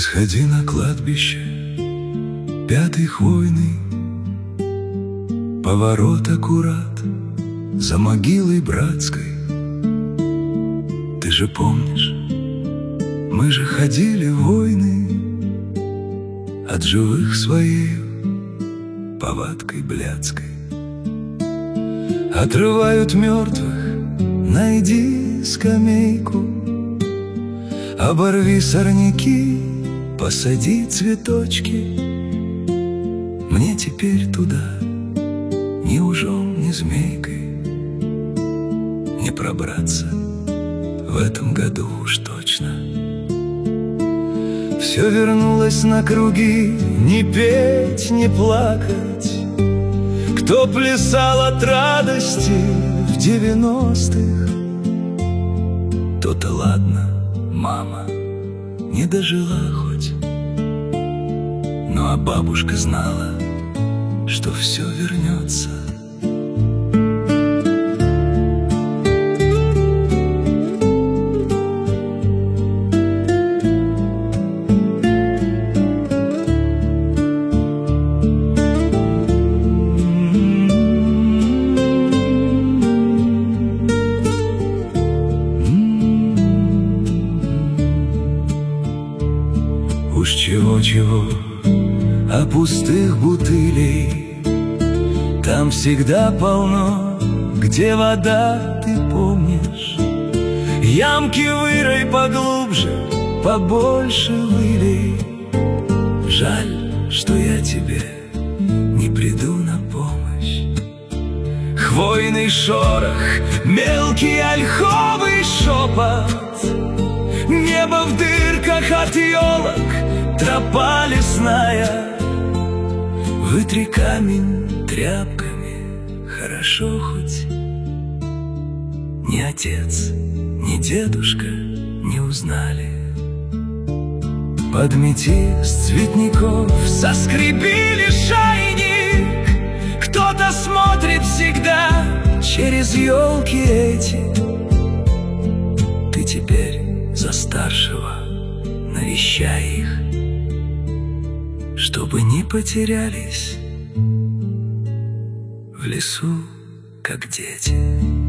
сходи на кладбище, пятый хвойный, поворот аккурат за могилой братской. Ты же помнишь, мы же ходили в войны от живых своей повадкой блядской. Отрывают мертвых, найди скамейку, оборви сорняки, посади цветочки. Мне теперь туда ни ужом, ни змейкой не пробраться в этом году уж точно. Все вернулось на круги, не петь, не плакать. Кто плясал от радости в 90-х, то-то ладно, мама не дожила хоть. Ну а бабушка знала, что все вернется. Уж чего-чего, а пустых бутылей там всегда полно. Где вода, ты помнишь? Ямки вырой поглубже, побольше вылей. Жаль, что я тебе не приду на помощь. Хвойный шорох, мелкий ольховый шепот, небо в дырках от елок, тропа лесная. Вытри камень тряпками, хорошо хоть ни отец, ни дедушка не узнали. Подмети с цветников, соскреби лишайник. Кто-то смотрит всегда через елки эти. Ты теперь за старшего навещай их, чтобы не потерялись в лесу, как дети.